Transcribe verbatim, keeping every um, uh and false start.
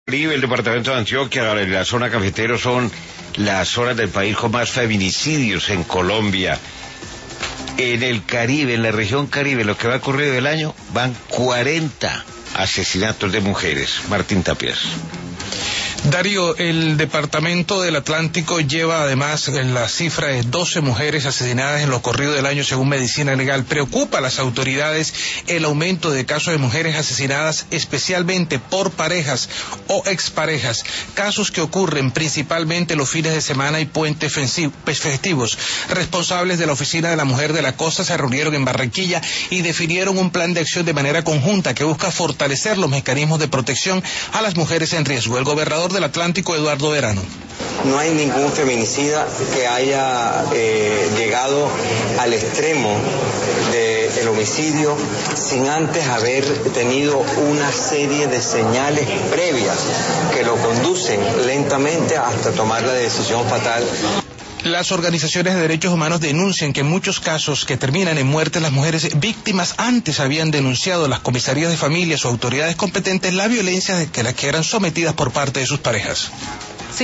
Caribe, el departamento de Antioquia, la zona cafetero son las zonas del país con más feminicidios en Colombia. En el Caribe, en la región Caribe, lo que va ocurrido del año, van cuarenta asesinatos de mujeres. Martín Tapias. Darío, el Departamento del Atlántico lleva además la cifra de doce mujeres asesinadas en lo corrido del año según Medicina Legal. Preocupa a las autoridades el aumento de casos de mujeres asesinadas especialmente por parejas o exparejas, casos que ocurren principalmente los fines de semana y puentes festivos. Responsables de la Oficina de la Mujer de la Costa se reunieron en Barranquilla y definieron un plan de acción de manera conjunta que busca fortalecer los mecanismos de protección a las mujeres en riesgo. El gobernador del Atlántico, Eduardo Verano. No hay ningún feminicida que haya eh, llegado al extremo del homicidio sin antes haber tenido una serie de señales previas que lo conducen lentamente hasta tomar la decisión fatal. Las organizaciones de derechos humanos denuncian que en muchos casos que terminan en muerte las mujeres víctimas antes habían denunciado a las comisarías de familias o autoridades competentes la violencia de que las que eran sometidas por parte de sus parejas.